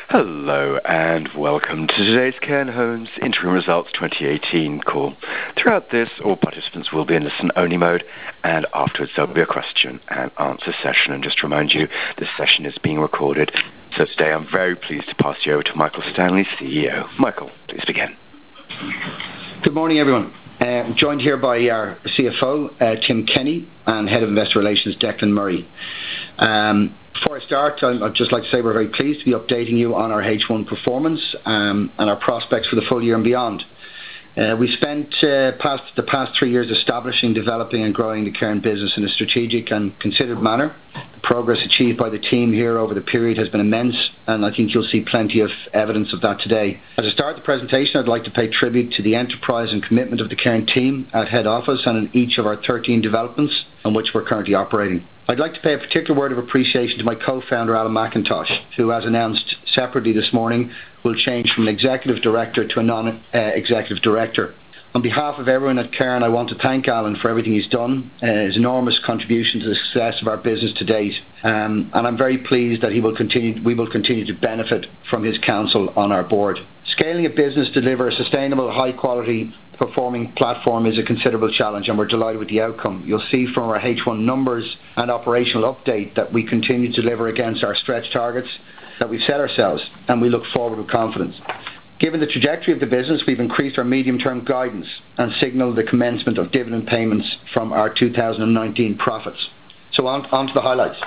Hello and welcome to today's Cairn Homes Interim Results 2018 call. Throughout this, all participants will be in listen-only mode, and afterwards there'll be a question and answer session. And just to remind you, this session is being recorded. So today I'm very pleased to pass you over to Michael Stanley, CEO. Michael, please begin. Good morning, everyone. I'm joined here by our CFO, Tim Kenny, and Head of Investor Relations, Declan Murray. Before I start, I'd just like to say we're very pleased to be updating you on our H1 performance and our prospects for the full year and beyond. We spent the past 3 years establishing, developing and growing the Cairn business in a strategic and considered manner. The progress achieved by the team here over the period has been immense, and I think you'll see plenty of evidence of that today. As I start the presentation, I'd like to pay tribute to the enterprise and commitment of the Cairn team at head office and in each of our 13 developments on which we're currently operating. I'd like to pay a particular word of appreciation to my co-founder, Alan McIntosh, who, as announced separately this morning, will change from an executive director to a non-executive director. On behalf of everyone at Cairn, I want to thank Alan for everything he's done, his enormous contribution to the success of our business to date, and I'm very pleased that we will continue to benefit from his counsel on our board. Scaling a business to deliver a sustainable, high-quality performing platform is a considerable challenge, and we're delighted with the outcome. You'll see from our H1 numbers and operational update that we continue to deliver against our stretch targets that we've set ourselves, and we look forward with confidence. Given the trajectory of the business, we've increased our medium-term guidance and signalled the commencement of dividend payments from our 2019 profits. So on to the highlights.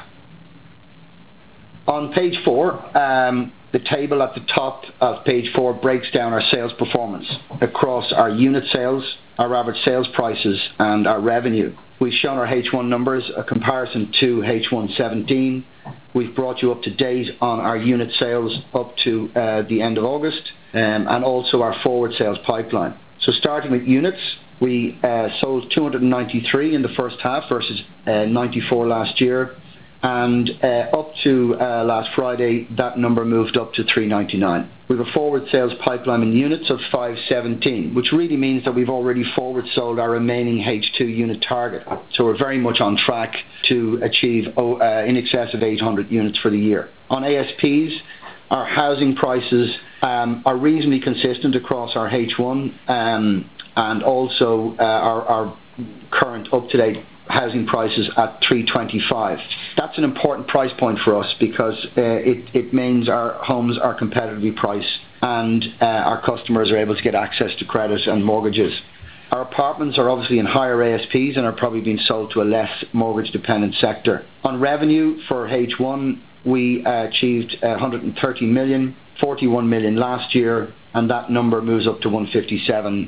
On page 4, the table at the top of page 4 breaks down our sales performance across our unit sales, our average sales prices and our revenue. We've shown our H1 numbers, a comparison to H1 17. We've brought you up to date on our unit sales up to the end of August, and also our forward sales pipeline. So starting with units, we sold 293 in the first half versus 94 last year, and up to last Friday that number moved up to 399. We have a forward sales pipeline in units of 517, which really means that we've already forward sold our remaining H2 unit target. So we're very much on track to achieve in excess of 800 units for the year. On ASPs, our housing prices are reasonably consistent across our H1 and also our current up-to-date housing prices at 325. That's an important price point for us because it means our homes are competitively priced and our customers are able to get access to credit and mortgages. Our apartments are obviously in higher ASPs and are probably being sold to a less mortgage dependent sector. On revenue for H1, we achieved 130 million, 41 million last year, and that number moves up to 157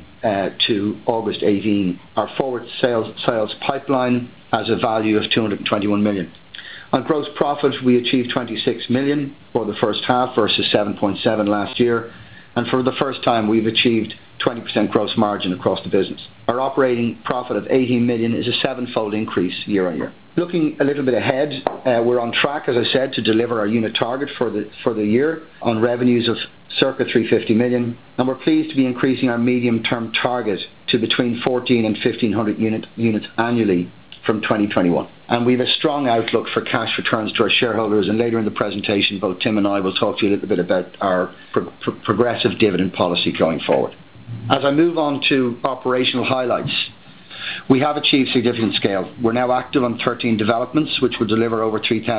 to August 18. Our forward sales pipeline has a value of 221 million. On gross profit, we achieved 26 million for the first half versus 7.7 last year, and for the first time we've achieved 20% gross margin across the business. Our operating profit of 18 million is a sevenfold increase year on year. Looking a little bit ahead, we're on track, as I said, to deliver our unit target for the year on revenues of circa 350 million, and we're pleased to be increasing our medium-term target to between 14 and 1500 units annually from 2021. And we have a strong outlook for cash returns to our shareholders, and later in the presentation both Tim and I will talk to you a little bit about our progressive dividend policy going forward. As I move on to operational highlights, we have achieved significant scale. We're now active on 13 developments which will deliver over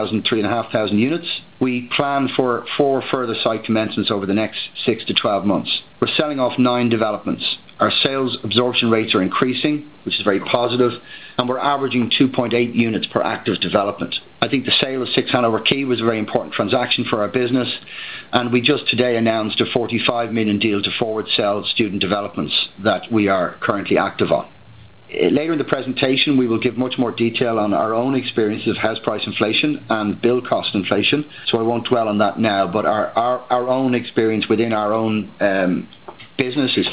3,500 units. We plan for 4 further site commencements over the next 6 to 12 months. We're selling off 9 developments. Our sales absorption rates are increasing, which is very positive, and we're averaging 2.8 units per active development. I think the sale of 6 Hanover Quay was a very important transaction for our business, and we just today announced a 45 million deal to forward sell student developments that we are currently active on. Later in the presentation we will give much more detail on our own experiences of house price inflation and build cost inflation, so I won't dwell on that now, but our own experience within our own business is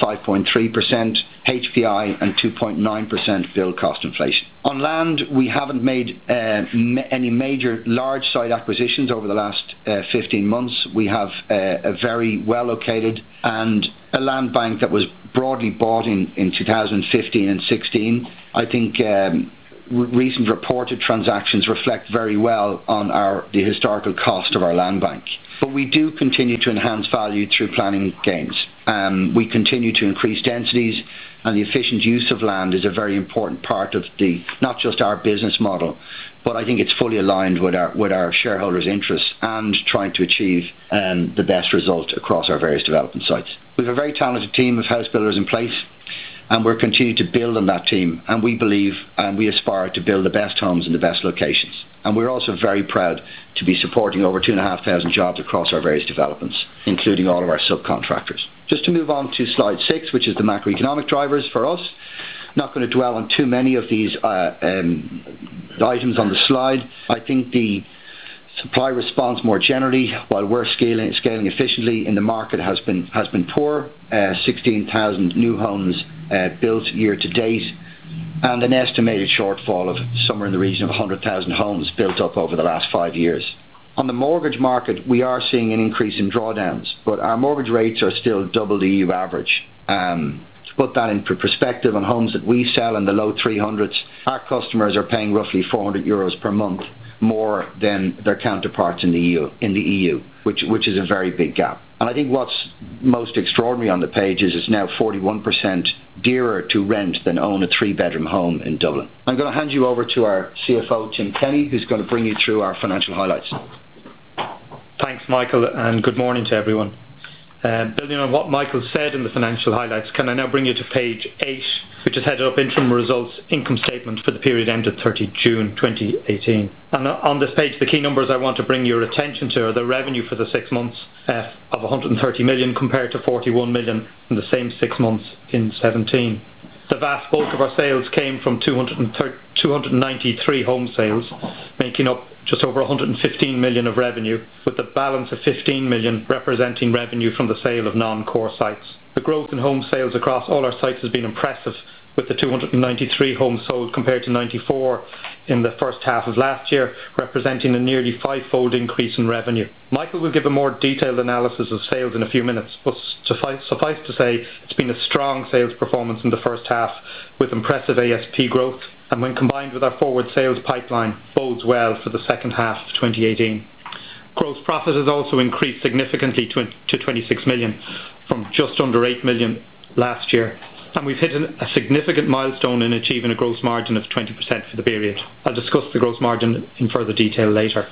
5.3% HPI and 2.9% build cost inflation. On land, we haven't made any major large site acquisitions over the last 15 months. We have a very well located and a land bank that was broadly bought in 2015 and 16. I think recent reported transactions reflect very well on the historical cost of our land bank. But we do continue to enhance value through planning gains. We continue to increase densities, and the efficient use of land is a very important part of not just our business model, but I think it's fully aligned with our shareholders' interests and trying to achieve the best result across our various development sites. We have a very talented team of house builders in place, and we're continuing to build on that team, and we believe and we aspire to build the best homes in the best locations. And we're also very proud to be supporting over 2,500 jobs across our various developments, including all of our subcontractors. Just to move on to slide 6, which is the macroeconomic drivers for us. Not going to dwell on too many of these items on the slide. I think the supply response more generally, while we're scaling efficiently in the market, has been poor. 16,000 new homes built year to date, and an estimated shortfall of somewhere in the region of 100,000 homes built up over the last 5 years. On the mortgage market, we are seeing an increase in drawdowns, but our mortgage rates are still double the EU average. To put that in perspective, on homes that we sell in the low 300s, our customers are paying roughly €400 per month more than their counterparts in the EU, which is a very big gap. And I think what's most extraordinary on the page is it's now 41% dearer to rent than own a 3-bedroom home in Dublin. I'm going to hand you over to our CFO, Tim Kenny, who's going to bring you through our financial highlights. Thanks, Michael, and good morning to everyone. Building on what Michael said in the financial highlights, can I now bring you to page 8, which is headed up Interim Results Income Statement for the period ended 30 June 2018. And on this page, the key numbers I want to bring your attention to are the revenue for the 6 months of 130 million compared to 41 million in the same 6 months in 17. The vast bulk of our sales came from 293 home sales, making up just over 115 million of revenue, with the balance of 15 million representing revenue from the sale of non-core sites. The growth in home sales across all our sites has been impressive, with the 293 homes sold compared to 94 in the first half of last year, representing a nearly 5-fold increase in revenue. Michael will give a more detailed analysis of sales in a few minutes, but suffice to say it's been a strong sales performance in the first half with impressive ASP growth, and when combined with our forward sales pipeline, bodes well for the second half of 2018. Gross profit has also increased significantly to 26 million from just under 8 million last year, and we've hit a significant milestone in achieving a gross margin of 20% for the period. I'll discuss the gross margin in further detail later.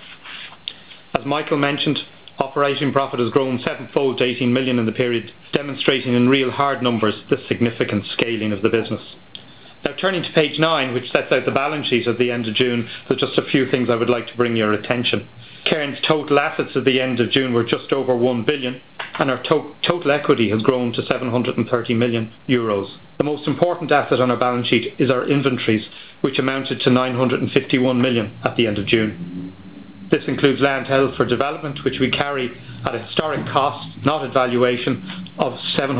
As Michael mentioned, operating profit has grown 7-fold to 18 million in the period, demonstrating in real hard numbers the significant scaling of the business. Now turning to page 9, which sets out the balance sheet at the end of June, there's just a few things I would like to bring your attention. Cairn's total assets at the end of June were just over 1 billion, and our total equity has grown to 730 million euros. The most important asset on our balance sheet is our inventories, which amounted to 951 million at the end of June. This includes land held for development, which we carry at a historic cost, not at valuation, of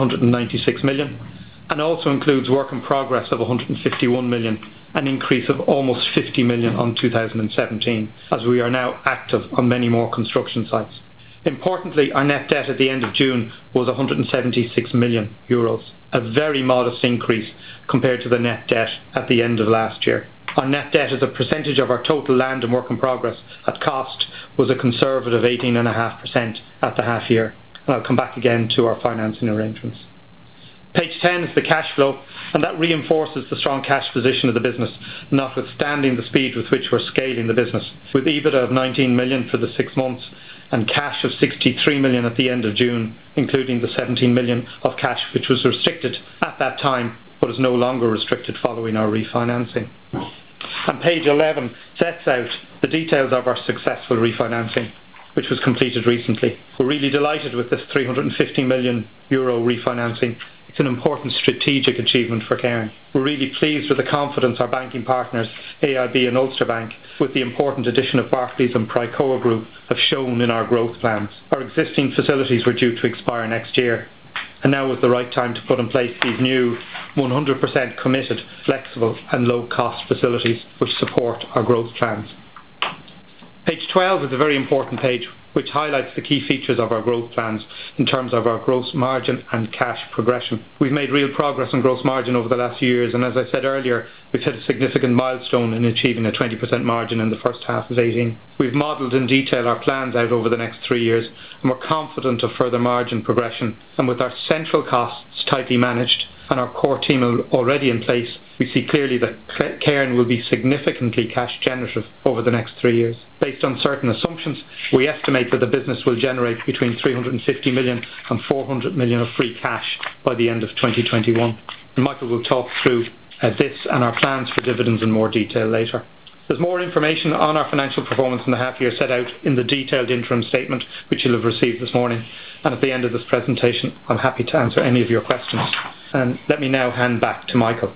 796 million, and also includes work in progress of 151 million, an increase of almost 50 million on 2017, as we are now active on many more construction sites. Importantly, our net debt at the end of June was 176 million euros, a very modest increase compared to the net debt at the end of last year. Our net debt as a percentage of our total land and work in progress at cost was a conservative 18.5% at the half year, and I'll come back again to our financing arrangements. Page 10 is the cash flow, and that reinforces the strong cash position of the business, notwithstanding the speed with which we're scaling the business. With EBITDA of 19 million for the 6 months and cash of 63 million at the end of June, including the 17 million of cash which was restricted at that time but is no longer restricted following our refinancing. And page 11 sets out the details of our successful refinancing, which was completed recently. We're really delighted with this 350 million euro refinancing. It's an important strategic achievement for Cairn. We're really pleased with the confidence our banking partners, AIB and Ulster Bank, with the important addition of Barclays and Pricoa Group, have shown in our growth plans. Our existing facilities were due to expire next year, and now is the right time to put in place these new 100% committed, flexible and low-cost facilities which support our growth plans. Page 12 is a very important page which highlights the key features of our growth plans in terms of our gross margin and cash progression. We've made real progress on gross margin over the last few years, and as I said earlier, we've hit a significant milestone in achieving a 20% margin in the first half of 18. We've modelled in detail our plans out over the next 3 years, and we're confident of further margin progression. And with our central costs tightly managed and our core team already in place, we see clearly that Cairn will be significantly cash generative over the next 3 years. Based on certain assumptions, we estimate that the business will generate between 350 million and 400 million of free cash by the end of 2021. And Michael will talk through this and our plans for dividends in more detail later. There's more information on our financial performance in the half year set out in the detailed interim statement which you'll have received this morning. And at the end of this presentation, I'm happy to answer any of your questions. And let me now hand back to Michael.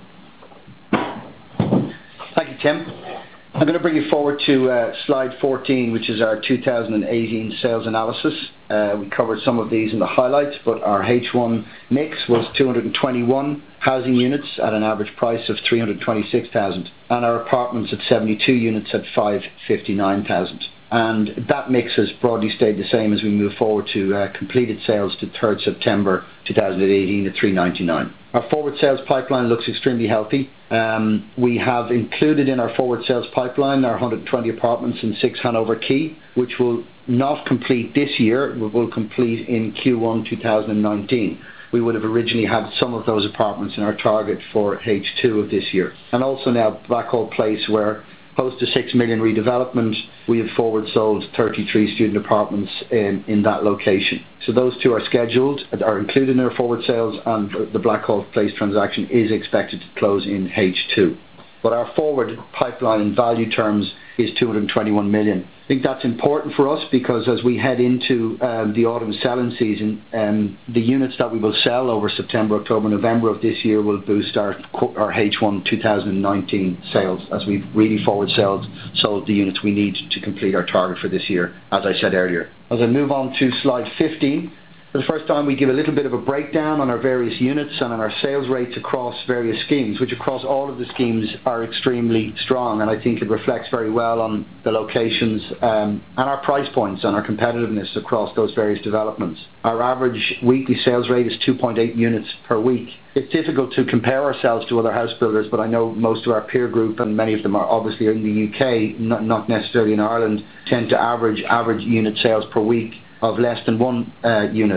Thank you, Tim. I'm going to bring you forward to slide 14, which is our 2018 sales analysis. We covered some of these in the highlights, but our H1 mix was 221 housing units at an average price of 326,000, and our apartments at 72 units at 559,000. And that mix has broadly stayed the same as we move forward to completed sales to 3rd September 2018 at 399. Our forward sales pipeline looks extremely healthy. We have included in our forward sales pipeline our 120 apartments in 6 Hanover Quay, which will not complete this year, but will complete in Q1 2019. We would have originally had some of those apartments in our target for H2 of this year. And also now Blackhall Place, where close to 6 million redevelopment, we have forward sold 33 student apartments in that location. So those two are scheduled, are included in our forward sales, and the Blackhall Place transaction is expected to close in H2. But our forward pipeline in value terms is 221 million. I think that's important for us because as we head into the autumn selling season, the units that we will sell over September, October, November of this year will boost our H1 2019 sales, as we've really forward sold the units we need to complete our target for this year, as I said earlier. As I move on to slide 15, for the first time we give a little bit of a breakdown on our various units and on our sales rates across various schemes, which across all of the schemes are extremely strong, and I think it reflects very well on the locations and our price points and our competitiveness across those various developments. Our average weekly sales rate is 2.8 units per week. It's difficult to compare ourselves to other house builders, but I know most of our peer group, and many of them are obviously in the UK, not necessarily in Ireland, tend to average unit sales per week of less than 1 unit,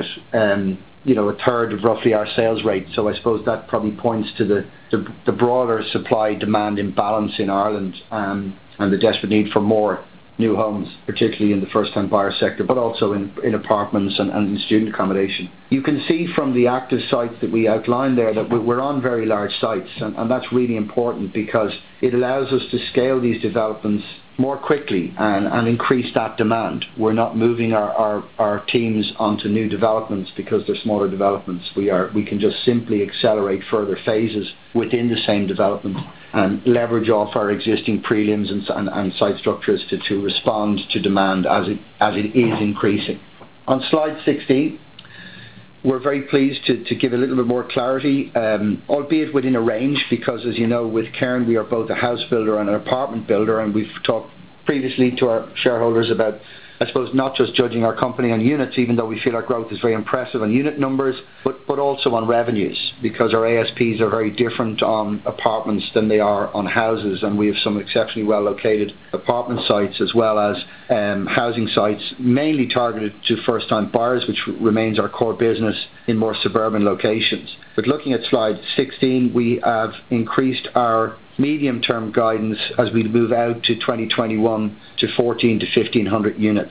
a third of roughly our sales rate. So I suppose that probably points to the broader supply-demand imbalance in Ireland and the desperate need for more new homes, particularly in the first-time buyer sector, but also in apartments and in student accommodation. You can see from the active sites that we outlined there that we're on very large sites, and that's really important because it allows us to scale these developments more quickly and increase that demand. We're not moving our teams onto new developments because they're smaller developments. We can just simply accelerate further phases within the same development and leverage off our existing prelims and site structures to respond to demand as it is increasing. On slide 16, we're very pleased to give a little bit more clarity, albeit within a range, because as you know, with Cairn we are both a house builder and an apartment builder, and we've talked previously to our shareholders about, I suppose, not just judging our company on units, even though we feel our growth is very impressive on unit numbers, but also on revenues, because our ASPs are very different on apartments than they are on houses, and we have some exceptionally well located apartment sites as well as housing sites, mainly targeted to first time buyers, which remains our core business in more suburban locations. But looking at slide 16, we have increased our medium term guidance as we move out to 2021 to 14 to 1500 units.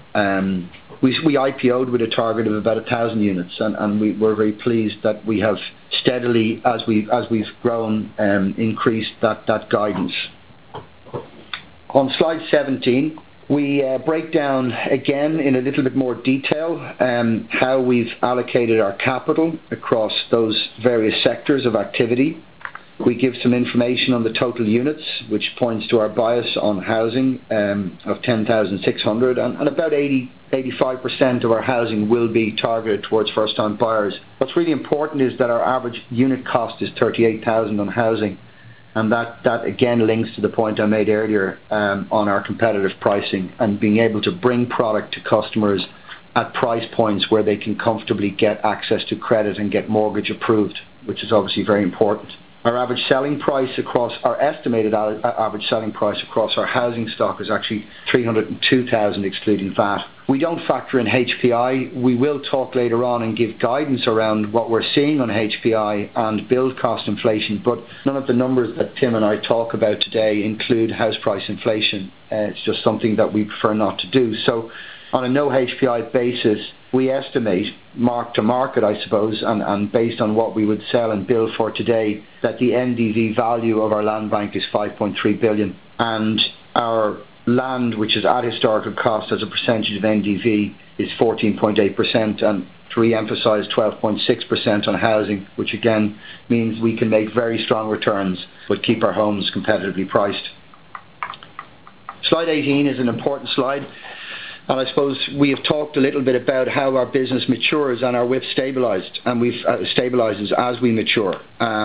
We IPO'd with a target of about 1,000 units, and we're very pleased that we have steadily, as we've grown, increased that guidance. On slide 17, we break down again in a little bit more detail how we've allocated our capital across those various sectors of activity. We give some information on the total units, which points to our bias on housing of 10,600, and about 85% of our housing will be targeted towards first-time buyers. What's really important is that our average unit cost is 38,000 on housing, And that again links to the point I made earlier on our competitive pricing and being able to bring product to customers at price points where they can comfortably get access to credit and get mortgage approved, which is obviously very important. Our average selling price across our estimated average selling price across our housing stock is actually 302,000 excluding VAT. We don't factor in HPI. We will talk later on and give guidance around what we're seeing on HPI and build cost inflation, but none of the numbers that Tim and I talk about today include house price inflation. It's just something that we prefer not to do. So on a no HPI basis, we estimate, mark to market I suppose, and based on what we would sell and build for today, that the NDV value of our land bank is 5.3 billion, and our land, which is at historical cost as a percentage of NDV, is 14.8%, and to re-emphasise 12.6% on housing, which again means we can make very strong returns but keep our homes competitively priced. Slide 18 is an important slide, and I suppose we have talked a little bit about how our business matures and our WIP stabilised, and we've stabilises as we mature.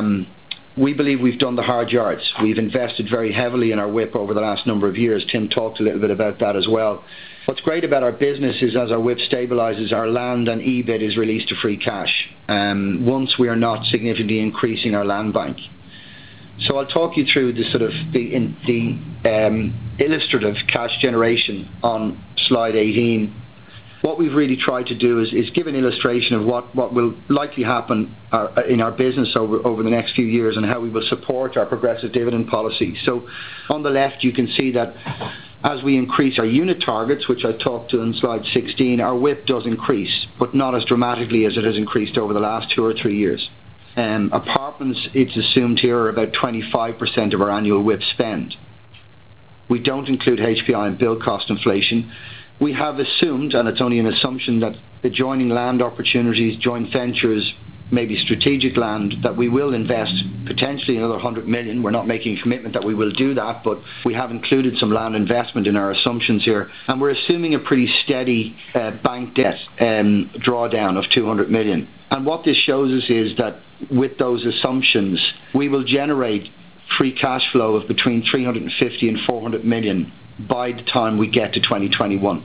We believe we've done the hard yards. We've invested very heavily in our WIP over the last number of years. Tim talked a little bit about that as well. What's great about our business is as our WIP stabilises, our land and EBIT is released to free cash once we are not significantly increasing our land bank. So I'll talk you through the sort of the illustrative cash generation on slide 18. What we've really tried to do is give an illustration of what will likely happen in our business over the next few years and how we will support our progressive dividend policy. So on the left you can see that as we increase our unit targets, which I talked to in slide 16, our WIP does increase, but not as dramatically as it has increased over the last 2 or 3 years. Apartments, it's assumed here, are about 25% of our annual WIP spend. We don't include HPI and build cost inflation. We have assumed, and it's only an assumption, that adjoining land opportunities, joint ventures, maybe strategic land, that we will invest potentially another 100 million. We're not making a commitment that we will do that, but we have included some land investment in our assumptions here. And we're assuming a pretty steady bank debt drawdown of 200 million. And what this shows us is that with those assumptions, we will generate free cash flow of between 350 and 400 million by the time we get to 2021.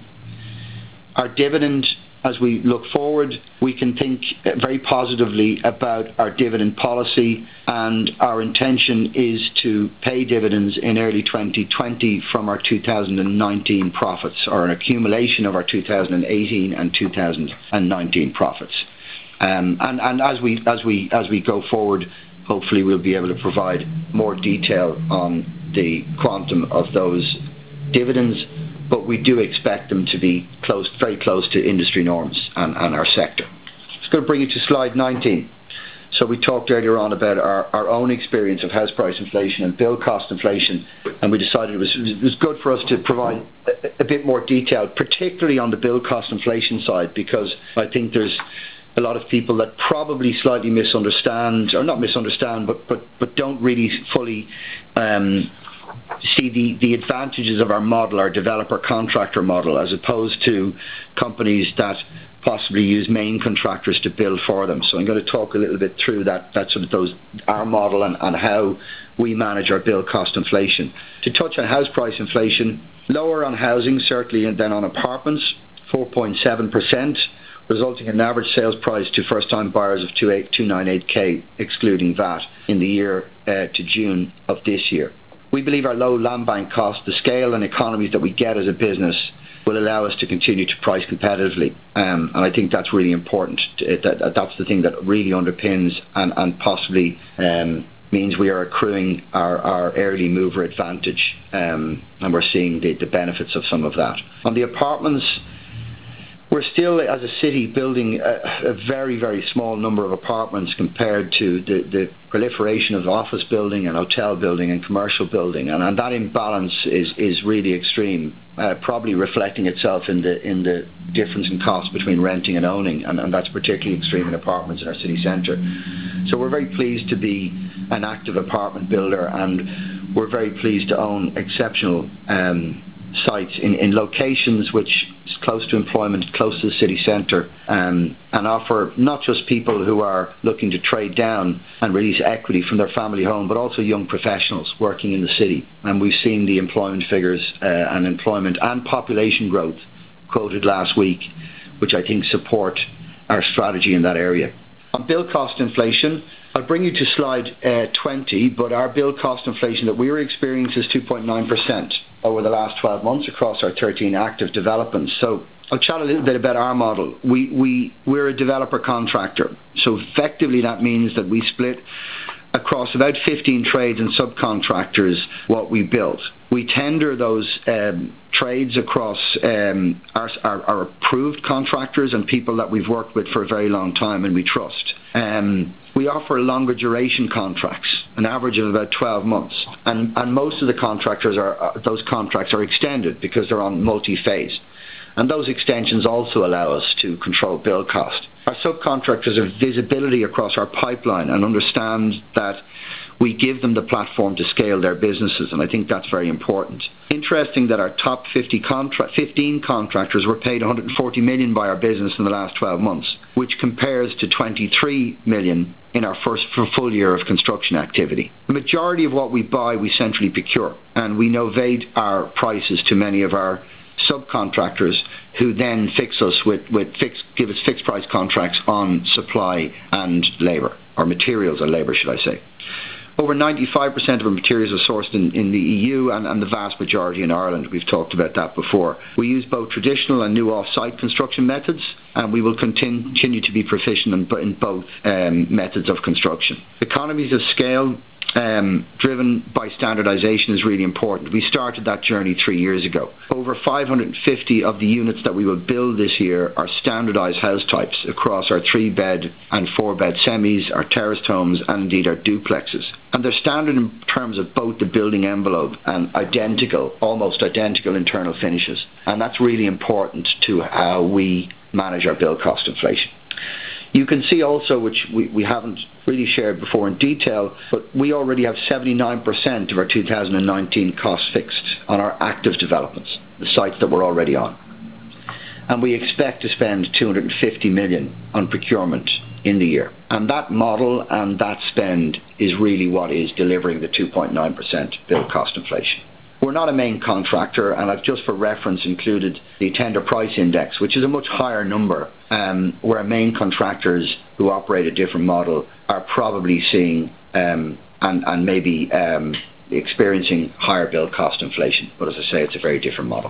Our dividend, as we look forward, we can think very positively about our dividend policy, and our intention is to pay dividends in early 2020 from our 2019 profits, or an accumulation of our 2018 and 2019 profits. And as we go forward, hopefully we'll be able to provide more detail on the quantum of those dividends, but we do expect them to be very close to industry norms and our sector. It's going to bring you to slide 19. So we talked earlier on about our own experience of house price inflation and build cost inflation, and we decided it was good for us to provide a bit more detail, particularly on the build cost inflation side, because I think there's a lot of people that probably slightly misunderstand, or not misunderstand, but don't really fully see the advantages of our model, our developer-contractor model, as opposed to companies that possibly use main contractors to build for them. So I'm going to talk a little bit through that sort of our model and how we manage our build cost inflation. To touch on house price inflation, lower on housing certainly than on apartments, 4.7%, resulting in an average sales price to first-time buyers of 298k excluding VAT in the year to June of this year. We believe our low land bank cost, the scale and economies that we get as a business, will allow us to continue to price competitively, and I think that's really important. That's the thing that really underpins and possibly means we are accruing our early mover advantage, and we're seeing the benefits of some of that. On the apartments, we're still, as a city, building a very, very small number of apartments compared to the proliferation of office building and hotel building and commercial building, and that imbalance is really extreme, probably reflecting itself in the difference in cost between renting and owning, and that's particularly extreme in apartments in our city centre. So we're very pleased to be an active apartment builder, and we're very pleased to own exceptional sites in locations which is close to employment, close to the city centre, and offer not just people who are looking to trade down and release equity from their family home, but also young professionals working in the city. And we've seen the employment figures and employment and population growth quoted last week, which I think support our strategy in that area. On build cost inflation, I'll bring you to slide 20, but our build cost inflation that we were experiencing is 2.9% over the last 12 months across our 13 active developments. So I'll chat a little bit about our model. We're a developer contractor, so effectively that means that we split across about 15 trades and subcontractors what we built. We tender those trades across our approved contractors and people that we've worked with for a very long time and we trust. We offer longer duration contracts, an average of about 12 months, and most of the those contracts are extended because they're on multi-phase. And those extensions also allow us to control build cost. Our subcontractors have visibility across our pipeline and understand that we give them the platform to scale their businesses, and I think that's very important. Interesting that our top 15 contractors were paid 140 million by our business in the last 12 months, which compares to 23 million in our first full year of construction activity. The majority of what we buy we centrally procure, and we novate our prices to many of our subcontractors who then give us fixed price contracts on supply and labour, or materials and labour should I say. Over 95% of our materials are sourced in the EU and the vast majority in Ireland. We've talked about that before. We use both traditional and new off-site construction methods, and we will continue to be proficient in both methods of construction. Economies of scale driven by standardisation is really important. We started that journey 3 years ago. Over 550 of the units that we will build this year are standardised house types across our 3-bed and 4-bed semis, our terraced homes, and indeed our duplexes. And they're standard in terms of both the building envelope and almost identical internal finishes. And that's really important to how we manage our build cost inflation. You can see also, which we haven't really shared before in detail, but we already have 79% of our 2019 costs fixed on our active developments, the sites that we're already on. And we expect to spend 250 million on procurement in the year. And that model and that spend is really what is delivering the 2.9% build cost inflation. We're not a main contractor, and I've just for reference included the tender price index, which is a much higher number, where main contractors who operate a different model are probably seeing and maybe experiencing higher build cost inflation. But as I say, it's a very different model.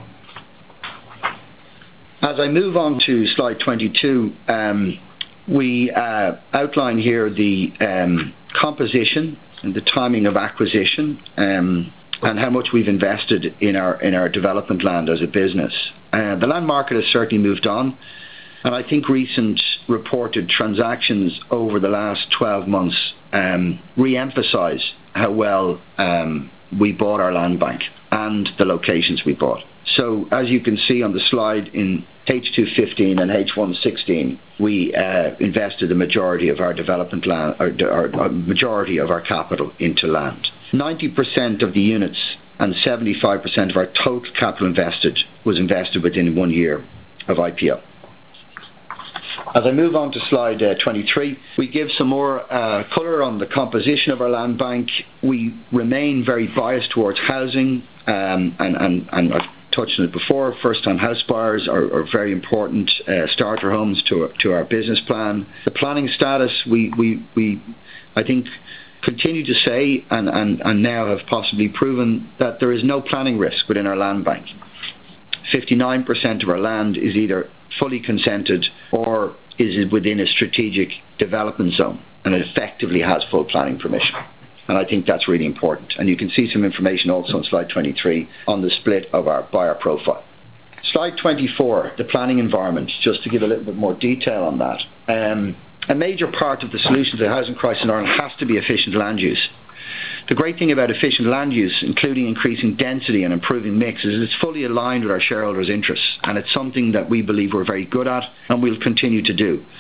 As I move on to slide 22, we outline here the composition and the timing of acquisition, and how much we've invested in our development land as a business. The land market has certainly moved on, and I think recent reported transactions over the last 12 months re-emphasise how well we bought our land bank and the locations we bought. So as you can see on the slide, in H2 and H1 we invested the majority of our development land, or majority of our capital into land. 90% of the units and 75% of our total capital invested was invested within 1 year of IPO. As I move on to slide 23, we give some more colour on the composition of our land bank. We remain very biased towards housing, and I've touched on it before. First-time house buyers are very important starter homes to our business plan. The planning status, we I think continue to say and now have possibly proven that there is no planning risk within our land bank. 59% of our land is either fully consented or is within a strategic development zone, and it effectively has full planning permission. And I think that's really important. And you can see some information also on slide 23 on the split of our buyer profile. Slide 24, the planning environment, just to give a little bit more detail on that. A major part of the solution to the housing crisis in Ireland has to be efficient land use. The great thing about efficient land use, including increasing density and improving mix, is it's fully aligned with our shareholders' interests, and it's something that we believe we're very good at and we'll continue to do.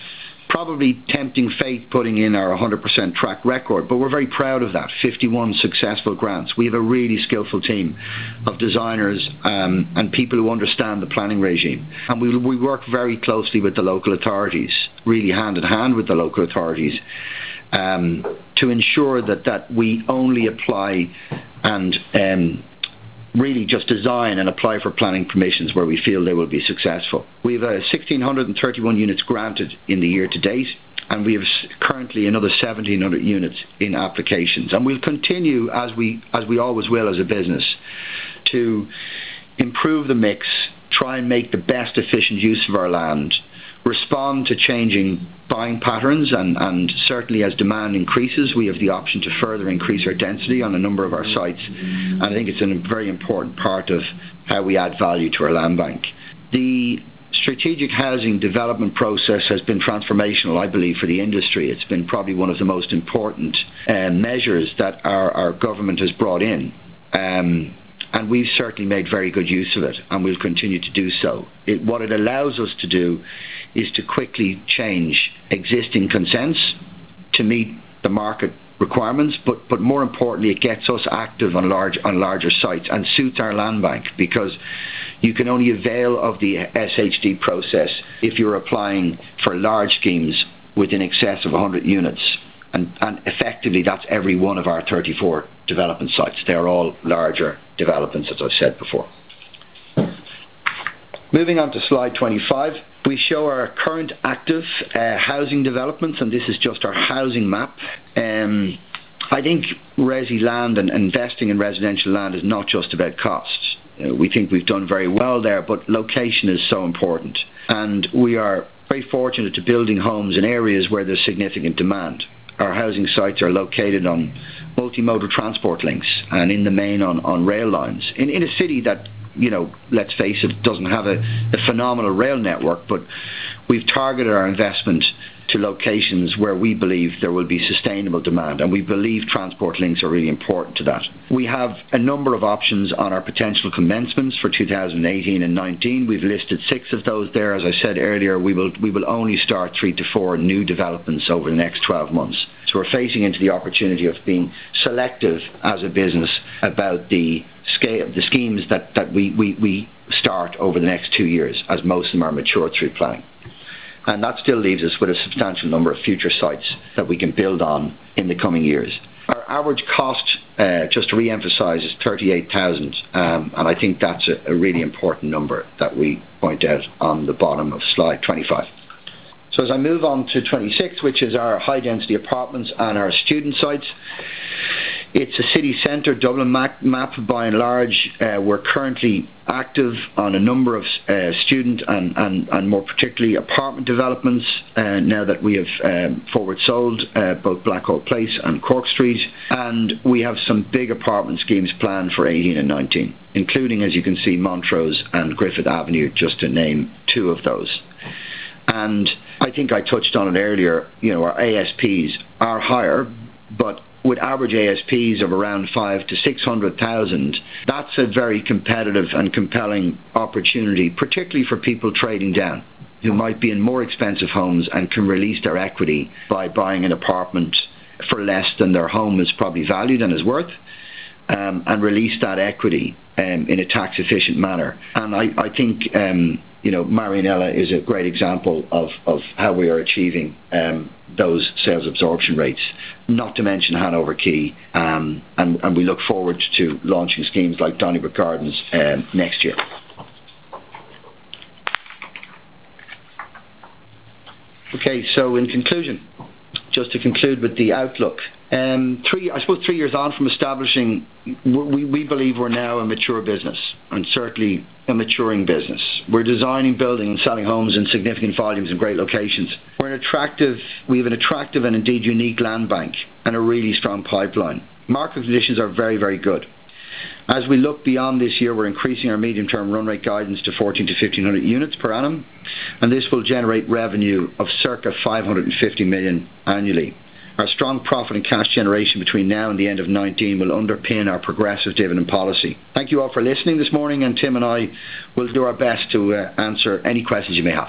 probably tempting fate putting in our 100% track record, but we're very proud of that. 51 successful grants. We have a really skillful team of designers and people who understand the planning regime. And we work very closely with the local authorities, really hand in hand with the local authorities, to ensure that we only apply and really just design and apply for planning permissions where we feel they will be successful. We have 1,631 units granted in the year to date, and we have currently another 1,700 units in applications. And we'll continue, as we always will as a business, to improve the mix, try and make the best efficient use of our land, respond to changing buying patterns, and certainly as demand increases, we have the option to further increase our density on a number of our sites. And I think it's a very important part of how we add value to our land bank. The strategic housing development process has been transformational, I believe, for the industry. It's been probably one of the most important measures that our government has brought in. And we've certainly made very good use of it, and we'll continue to do so. What it allows us to do is to quickly change existing consents to meet the market requirements, but more importantly, it gets us active on larger sites and suits our land bank, because you can only avail of the SHD process if you're applying for large schemes within excess of 100 units. And effectively, that's every one of our 34 development sites. They're all larger developments, as I've said before. Moving on to slide 25, we show our current active housing developments, and this is just our housing map. I think resi land and investing in residential land is not just about costs. We think we've done very well there, but location is so important. And we are very fortunate to building homes in areas where there's significant demand. Our housing sites are located on multimodal transport links and in the main on rail lines. In a city that, you know, let's face it, doesn't have a phenomenal rail network, but we've targeted our investment to locations where we believe there will be sustainable demand, and we believe transport links are really important to that. We have a number of options on our potential commencements for 2018 and 19. We've listed 6 of those there. As I said earlier, we will only start 3 to 4 new developments over the next 12 months. So we're facing into the opportunity of being selective as a business about the scale, the schemes that we start over the next 2 years, as most of them are mature through planning. And that still leaves us with a substantial number of future sites that we can build on in the coming years. Our average cost, just to re-emphasise, is 38,000, and I think that's a really important number that we point out on the bottom of slide 25. So as I move on to 26, which is our high-density apartments and our student sites, it's a city centre Dublin map by and large. We're currently active on a number of student and more particularly apartment developments now that we have forward sold both Blackhall Place and Cork Street, and we have some big apartment schemes planned for 18 and 19, including, as you can see, Montrose and Griffith Avenue, just to name 2 of those. And I think I touched on it earlier, you know, our ASPs are higher, but with average ASPs of around 500,000 to 600,000, that's a very competitive and compelling opportunity, particularly for people trading down, who might be in more expensive homes and can release their equity by buying an apartment for less than their home is probably valued and is worth, and release that equity in a tax-efficient manner. And I think you know, Marianella is a great example of how we are achieving those sales absorption rates, not to mention Hanover Quay, and we look forward to launching schemes like Donnybrook Gardens next year. Okay, so in conclusion, just to conclude with the outlook, I suppose 3 years on from establishing, we believe we're now a mature business, and certainly a maturing business. We're designing, building and selling homes in significant volumes in great locations. We have an attractive and indeed unique land bank and a really strong pipeline. Market conditions are very, very good. As we look beyond this year, we're increasing our medium-term run rate guidance to 1,400 to 1,500 units per annum, and this will generate revenue of circa 550 million annually. Our strong profit and cash generation between now and the end of 2019 will underpin our progressive dividend policy. Thank you all for listening this morning, and Tim and I will do our best to answer any questions you may have.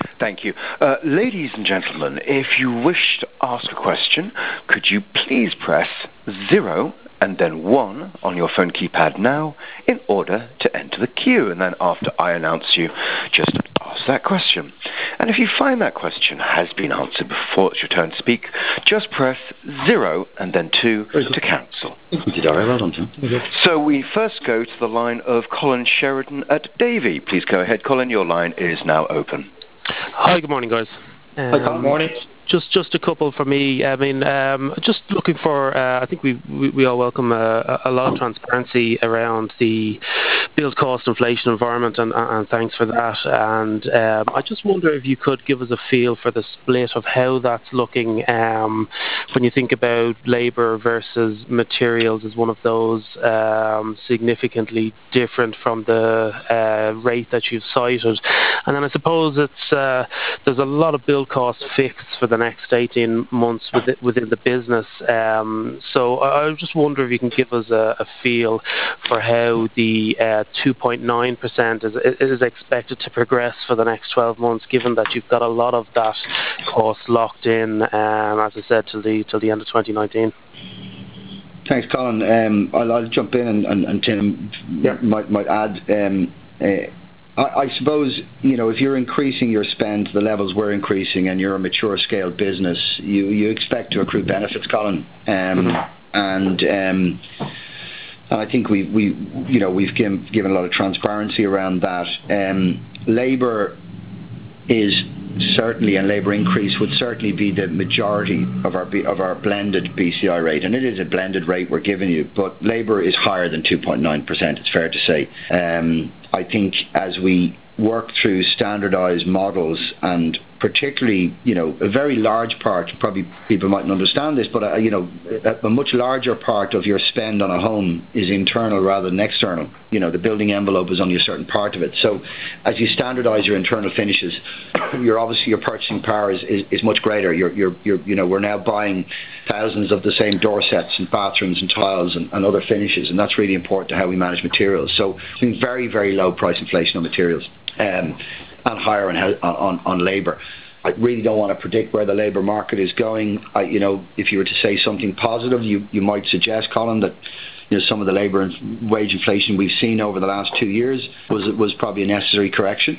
Thank you. Ladies and gentlemen, if you wish to ask a question, could you please press 0 and then 1 on your phone keypad now in order to enter the queue. And then after I announce you, just ask that question. And if you find that question has been answered before it's your turn to speak, just press 0 and then 2 to cancel. You did all right, well done, Tim. So we first go to the line of Colin Sheridan at Davy. Please go ahead, Colin. Your line is now open. Hi, good morning, guys. Good morning. Just a couple for me. I mean, just looking for. I think we all welcome a lot of transparency around the build cost inflation environment, and thanks for that. And I just wonder if you could give us a feel for the split of how that's looking when you think about labour versus materials as one of those significantly different from the rate that you've cited. And then I suppose it's there's a lot of build cost fixed for the next 18 months within the business. So I just wonder if you can give us a feel for how the 2.9% is expected to progress for the next 12 months, given that you've got a lot of that cost locked in, as I said, till the end of 2019. Thanks, Colin. I'll jump in and Tim might add. I suppose, if you're increasing your spend to the levels we're increasing and you're a mature scale business, you expect to accrue benefits, Colin. And I think we've given a lot of transparency around that. Labour is certainly, and labour increase would certainly be the majority of our blended BCI rate, and it is a blended rate we're giving you, but labour is higher than 2.9%, it's fair to say. I think as we work through standardised models, and particularly, a very large part, probably people mightn't understand this, but a much larger part of your spend on a home is internal rather than external. The building envelope is only a certain part of it. So as you standardise your internal finishes, your purchasing power is much greater. We're now buying thousands of the same door sets and bathrooms and tiles and other finishes, and that's really important to how we manage materials. So it's been very, very low price inflation on materials. And higher on labour. I really don't want to predict where the labour market is going. If you were to say something positive, you might suggest, Colin, that some of the labour and wage inflation we've seen over the last 2 years was probably a necessary correction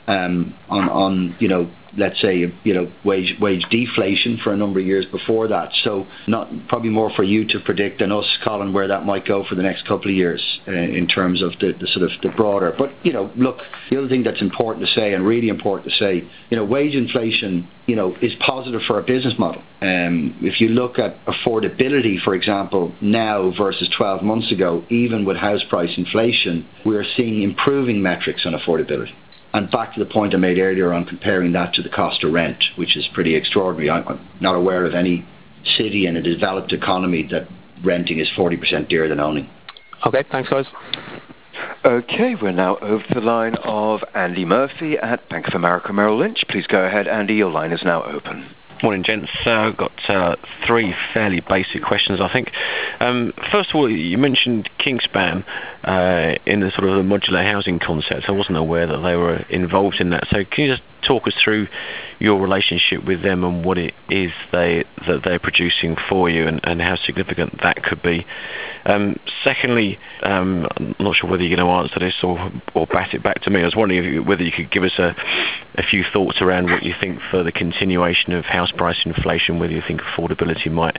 on let's say wage deflation for a number of years before that. So probably more for you to predict than us, Colin, where that might go for the next couple of years in terms of the sort of the broader. But look, the other thing that's important to say, and really important to say, wage inflation is positive for our business model. If you look at affordability, for example, now versus 12 months ago, even with house price inflation, we are seeing improving metrics on affordability. And back to the point I made earlier on comparing that to the cost of rent, which is pretty extraordinary. I'm not aware of any city in a developed economy that renting is 40% dearer than owning. Okay, thanks, guys. Okay, we're now over to the line of Andy Murphy at Bank of America Merrill Lynch. Please go ahead, Andy. Your line is now open. Morning, gents. I've got 3 fairly basic questions, I think. First of all, you mentioned Kingspan in the sort of the modular housing concept. I wasn't aware that they were involved in that. So can you just talk us through your relationship with them and what it is that they're producing for you, and how significant that could be? Secondly, I'm not sure whether you're going to answer this or bat it back to me. I was wondering whether you could give us a few thoughts around what you think for the continuation of house price inflation, whether you think affordability might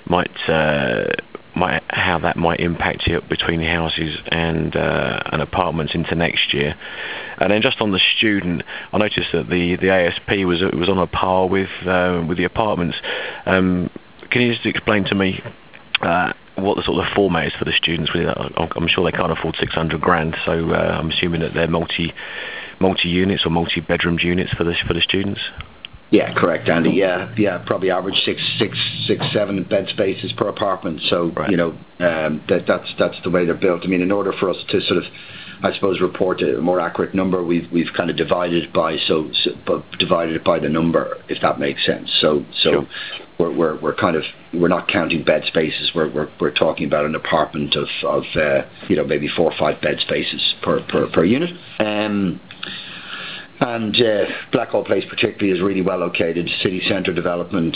how that might impact it between houses and apartments into next year. And then just on the student, I noticed that the ASP was on a par with the apartments. Can you just explain to me what the sort of format is for the students? I'm sure they can't afford 600 grand, so I'm assuming that they're multi-units or multi-bedroomed units for the students. Yeah, correct, Andy. Yeah, probably average six, 7 bed spaces per apartment. So right. That's the way they're built. I mean, in order for us to sort of, I suppose, report a more accurate number, we've kind of divided it by the number, if that makes sense. So sure. We're not counting bed spaces. We're talking about an apartment of maybe 4 or 5 bed spaces per unit. And Blackhall Place particularly is really well located, city centre development,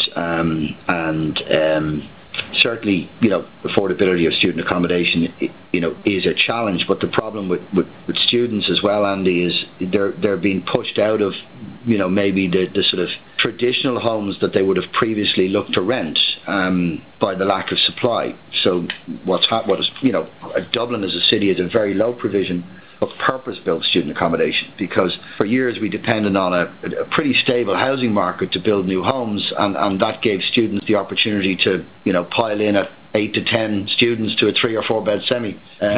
and certainly, affordability of student accommodation, is a challenge. But the problem with students as well, Andy, is they're being pushed out of, maybe the sort of traditional homes that they would have previously looked to rent by the lack of supply. So Dublin as a city is a very low provision of purpose-built student accommodation, because for years we depended on a pretty stable housing market to build new homes, and that gave students the opportunity to pile in at 8 to 10 students to a 3 or 4 bed semi.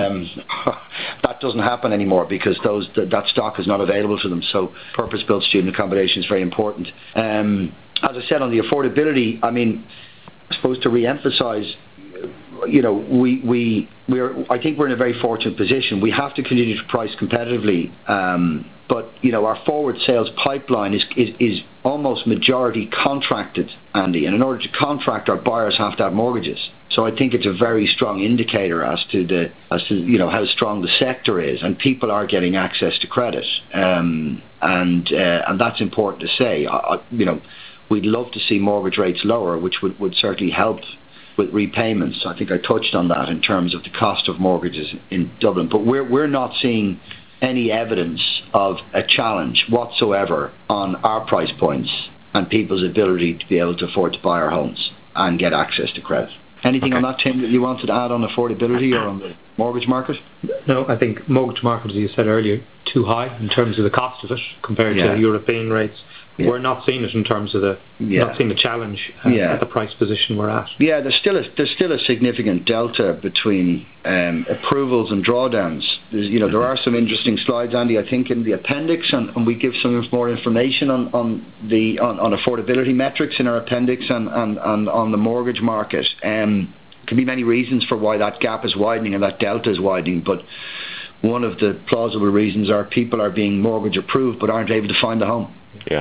That doesn't happen anymore because that stock is not available to them. So purpose-built student accommodation is very important. As I said, on the affordability, I suppose to re-emphasise, I think we're in a very fortunate position. We have to continue to price competitively, but our forward sales pipeline is almost majority contracted, Andy. And in order to contract, our buyers have to have mortgages. So I think it's a very strong indicator as to how strong the sector is, and people are getting access to credit, and that's important to say. We'd love to see mortgage rates lower, which would certainly help with repayments. I think I touched on that in terms of the cost of mortgages in Dublin. But we're not seeing any evidence of a challenge whatsoever on our price points and people's ability to be able to afford to buy our homes and get access to credit. Anything on that, Tim, that you wanted to add on affordability or on the mortgage market? No, I think mortgage market, as you said earlier, too high in terms of the cost of it compared to European rates. Yeah. We're not seeing it in terms of not seeing the challenge at the price position we're at. Yeah, there's still a significant delta between approvals and drawdowns. There are some interesting slides, Andy, I think, in the appendix, and we give some more information on affordability metrics in our appendix and on the mortgage market. There can be many reasons for why that gap is widening and that delta is widening, but one of the plausible reasons are people are being mortgage approved but aren't able to find a home. Yeah.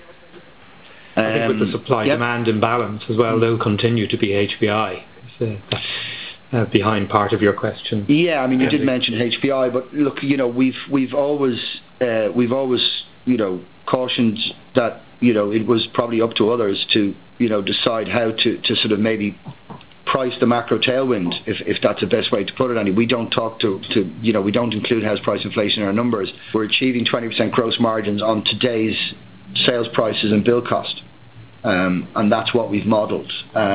I think with the supply-demand imbalance as well, they'll continue to be HPI. Behind part of your question. Yeah, you did mention HPI, but look, we've always cautioned that it was probably up to others to decide how to sort of maybe price the macro tailwind, if that's the best way to put it. And we don't we don't include house price inflation in our numbers. We're achieving 20% gross margins on today's sales prices and build cost, and that's what we've modelled.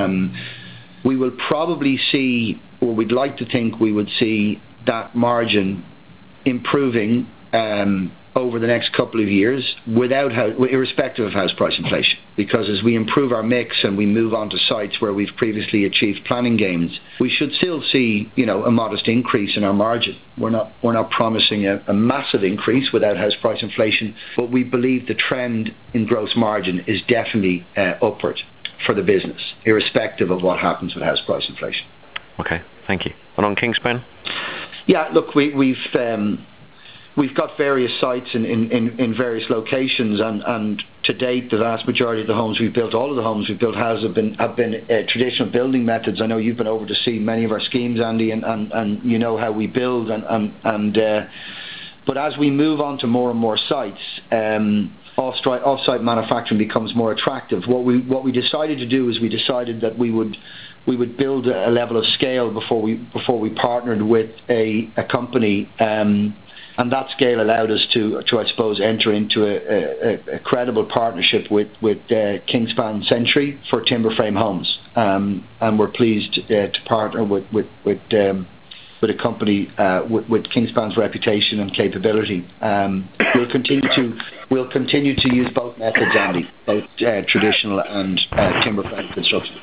We will probably see, or we'd like to think we would see, that margin improving over the next couple of years, irrespective of house price inflation, because as we improve our mix and we move on to sites where we've previously achieved planning gains, we should still see a modest increase in our margin. We're not promising a massive increase without house price inflation, but we believe the trend in gross margin is definitely upward for the business, irrespective of what happens with house price inflation. Okay, thank you. And on Kingspan? Yeah, look, we've got various sites in various locations, and to date, the vast majority of the homes we've built, all of the homes we've built, have been traditional building methods. I know you've been over to see many of our schemes, Andy, and you know how we build. But as we move on to more and more sites, off-site manufacturing becomes more attractive. What we decided to do is we decided that we would build a level of scale before we partnered with a company. And that scale allowed us to I suppose, enter into a credible partnership with Kingspan Century for timber frame homes. And we're pleased to partner with a company with Kingspan's reputation and capability. We'll continue to use both methods, Andy, both traditional and timber frame construction.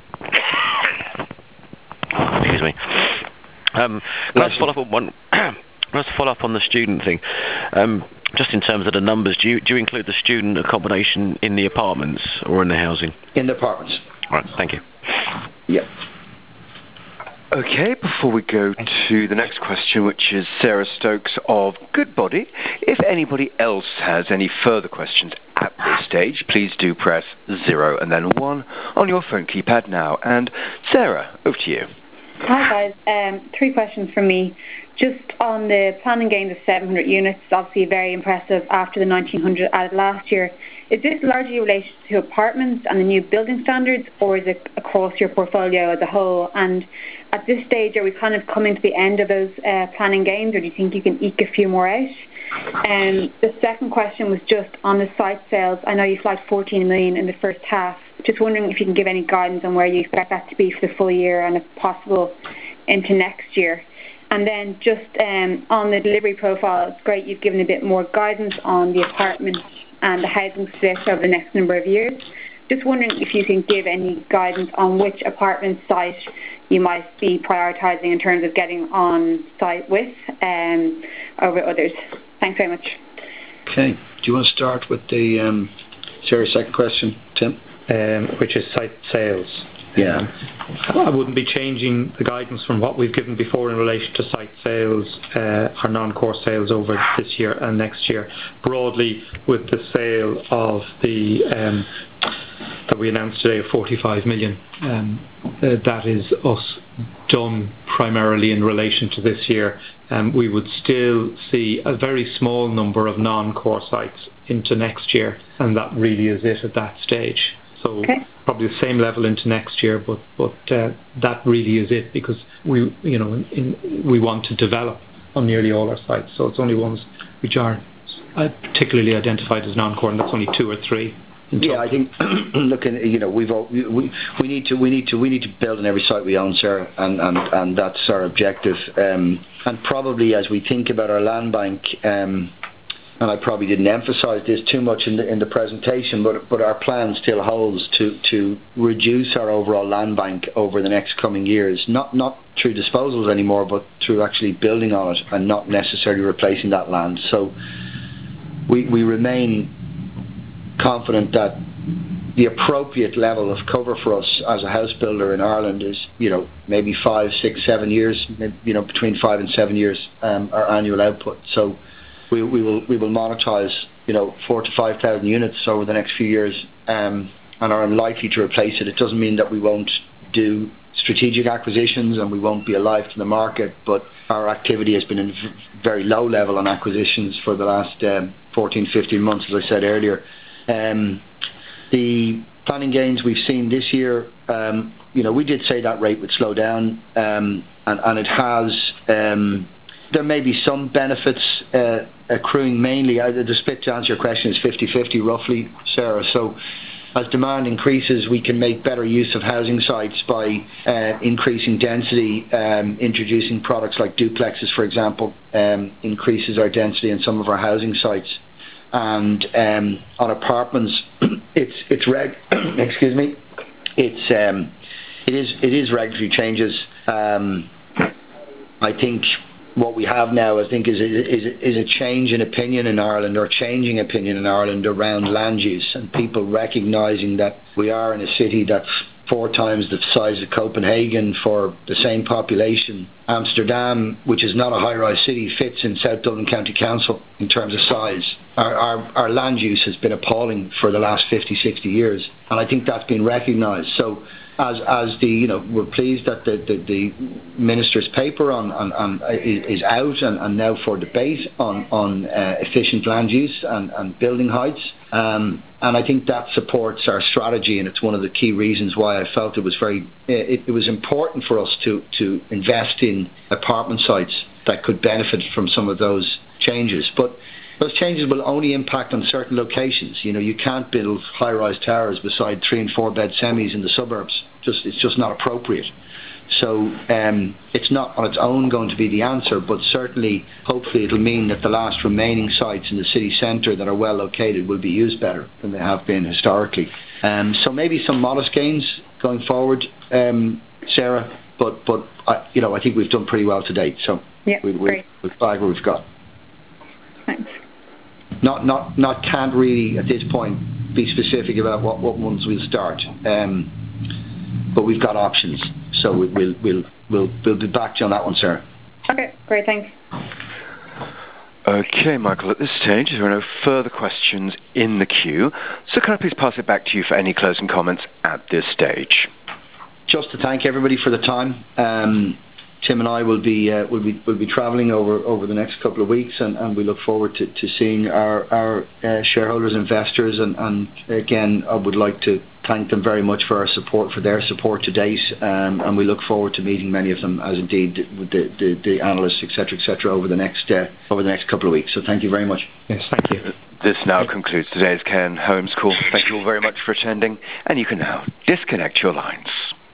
Excuse me. Let's follow up on one. Let's follow up on the student thing. Just in terms of the numbers, do you include the student accommodation in the apartments or in the housing? In the apartments. All right, thank you. Yeah. Okay, before we go to the next question, which is Sarah Stokes of Goodbody, if anybody else has any further questions at this stage, please do press 0 and then 1 on your phone keypad now. And Sarah, over to you. Hi guys, 3 questions from me. Just on the planning gains of 700 units, obviously very impressive after the 1900 added last year. Is this largely related to apartments and the new building standards, or is it across your portfolio as a whole? And at this stage, are we kind of coming to the end of those planning gains, or do you think you can eke a few more out? And the second question was just on the site sales. I know you flagged 14 million in the first half. Just wondering if you can give any guidance on where you expect that to be for the full year and if possible into next year. And then just on the delivery profile, it's great you've given a bit more guidance on the apartment and the housing split over the next number of years. Just wondering if you can give any guidance on which apartment site you might be prioritising in terms of getting on site with over others. Thanks very much. Okay. Do you want to start with the Sarah's second question, Tim? Which is site sales. Yeah. I wouldn't be changing the guidance from what we've given before in relation to site sales, our non-core sales over this year and next year. Broadly, with the sale of the that we announced today of 45 million, that is us done primarily in relation to this year. We would still see a very small number of non-core sites into next year, and that really is it at that stage. So probably the same level into next year, but that really is it, because we want to develop on nearly all our sites. So it's only ones which are particularly identified as non-core, and that's only 2 or 3. Yeah, I think looking, we need to build on every site we own, Sarah, and that's our objective. And probably as we think about our land bank, and I probably didn't emphasise this too much in the presentation, but our plan still holds to reduce our overall land bank over the next coming years, not through disposals anymore, but through actually building on it and not necessarily replacing that land. So we remain confident that the appropriate level of cover for us as a house builder in Ireland is, maybe 5, 6, 7 years, between 5 and 7 years, our annual output. So we will monetize 4,000 to 5,000 units over the next few years, and are unlikely to replace it. It doesn't mean that we won't do strategic acquisitions and we won't be alive to the market, but our activity has been in very low level on acquisitions for the last 14, 15 months, as I said earlier. The planning gains we've seen this year, we did say that rate would slow down, and it has. There may be some benefits accruing, mainly, the split to answer your question is 50-50 roughly, Sarah. So as demand increases, we can make better use of housing sites by increasing density, introducing products like duplexes, for example, increases our density in some of our housing sites. And on apartments, it's excuse me, it is regulatory changes. I think what we have now, is a change in opinion in Ireland, or changing opinion in Ireland around land use, and people recognising that we are in a city that's 4 times the size of Copenhagen for the same population. Amsterdam, which is not a high-rise city, fits in South Dublin County Council in terms of size. Our land use has been appalling for the last 50, 60 years, and I think that's been recognised. So as we're pleased that the minister's paper is out and now for debate on efficient land use and building heights, and I think that supports our strategy, and it's one of the key reasons why I felt it was important for us to invest in apartment sites that could benefit from some of those changes. But those changes will only impact on certain locations. You can't build high-rise towers beside 3 and 4 bed semis in the suburbs. It's just not appropriate. So it's not on its own going to be the answer, but certainly, hopefully, it'll mean that the last remaining sites in the city centre that are well located will be used better than they have been historically. So maybe some modest gains going forward, Sarah. But I think we've done pretty well to date. So yeah, we've flagged what we've got. Thanks. Not can't really at this point be specific about what ones we'll start, but we've got options, so we'll be back to you on that one, Sarah. Okay, great, thanks. Okay, Michael, at this stage there are no further questions in the queue, so can I please pass it back to you for any closing comments at this stage? just to thank everybody for the time. Tim and I will be travelling over the next couple of weeks, and we look forward to seeing our shareholders, investors, and again, I would like to thank them very much for their support to date, and we look forward to meeting many of them, as indeed with the analysts, etc., over the next couple of weeks. So thank you very much. Yes, thank you. This now concludes today's Cairn Homes call. Thank you all very much for attending, and you can now disconnect your lines.